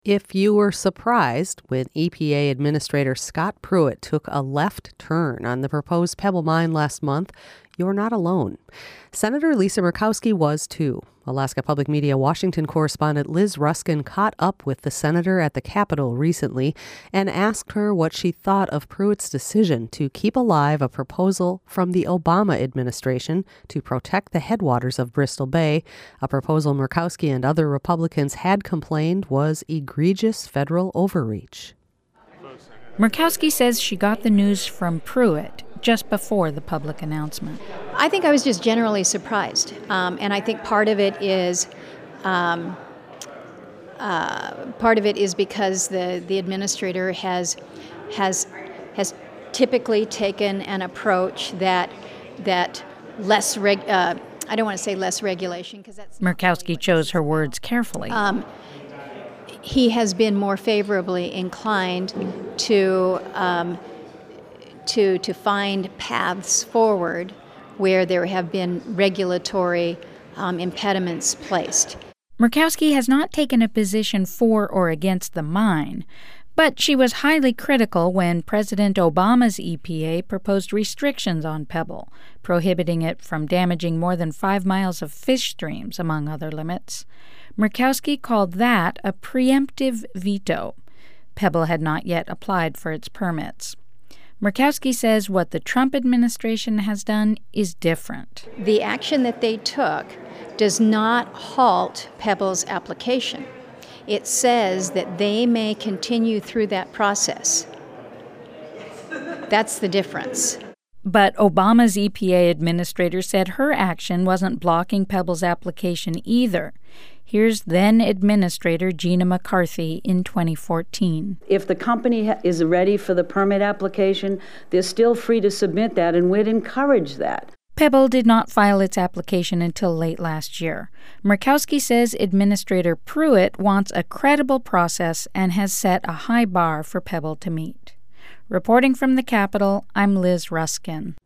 If you were surprised when EPA Administrator Scott Pruitt took a left turn on the proposed Pebble Mine last month, you're not alone. Senator Lisa Murkowski was too. Alaska Public Media Washington correspondent Liz Ruskin caught up with the senator at the Capitol recently and asked her what she thought of Pruitt's decision to keep alive a proposal from the Obama administration to protect the headwaters of Bristol Bay, a proposal Murkowski and other Republicans had complained was egregious federal overreach. Murkowski says she got the news from Pruitt just before the public announcement. I think I was just generally surprised, and I think part of it is because the administrator has typically taken an approach that less I don't want to say less regulation because that's Murkowski chose her words carefully. He has been more favorably inclined to find paths forward where there have been regulatory impediments placed. Murkowski has not taken a position for or against the mine, but she was highly critical when President Obama's EPA proposed restrictions on Pebble, prohibiting it from damaging more than 5 miles of fish streams, among other limits. Murkowski called that a preemptive veto. Pebble had not yet applied for its permits. Murkowski says what the Trump administration has done is different. The action that they took does not halt Pebble's application. It says that they may continue through that process. That's the difference. But Obama's EPA administrator said her action wasn't blocking Pebble's application either. Here's then-Administrator Gina McCarthy in 2014. If the company is ready for the permit application, they're still free to submit that, and we'd encourage that. Pebble did not file its application until late last year. Murkowski says Administrator Pruitt wants a credible process and has set a high bar for Pebble to meet. Reporting from the Capitol, I'm Liz Ruskin.